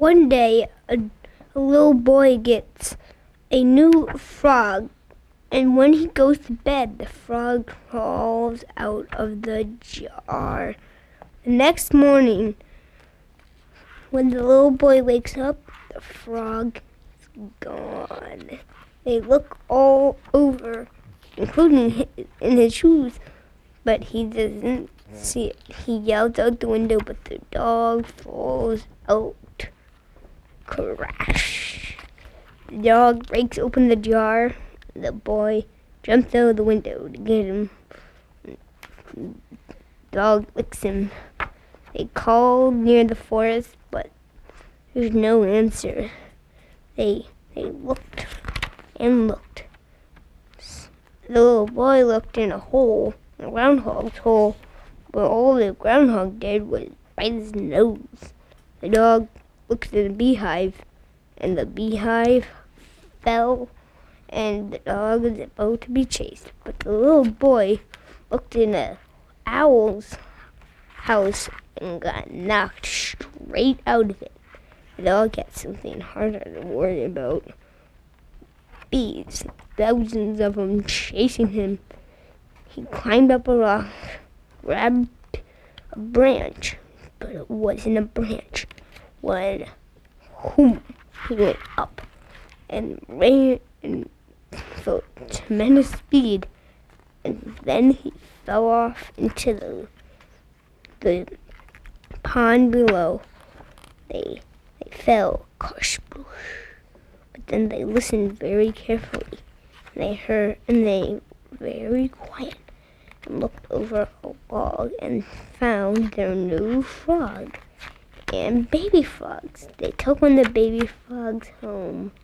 One day, a little boy gets a new frog, and when he goes to bed, the frog crawls out of the jar. The next morning, when the little boy wakes up, the frog is gone. They look all over, including in his shoes, but he doesn't see it. He yells out the window, but the dog falls out. Crash! The dog breaks open the jar. The boy jumps out of the window to get him. The dog licks him. They called near the forest, but there's no answer. They looked and looked. The little boy looked in a hole, a groundhog's hole, but all the groundhog did was bite his nose. The dog looked in the beehive, and the beehive fell, and the dog was about to be chased. But the little boy looked in an owl's house and got knocked straight out of it. The dog had something harder to worry about. Bees, thousands of them chasing him. He climbed up a rock, grabbed a branch, but it wasn't a branch. When he went up and ran and felt tremendous speed, and then he fell off into the pond below. They fell, cush, boosh. But then they listened very carefully. They heard, and they very quiet, and looked over a log and found their new frog and baby frogs. They took one of the baby frogs home.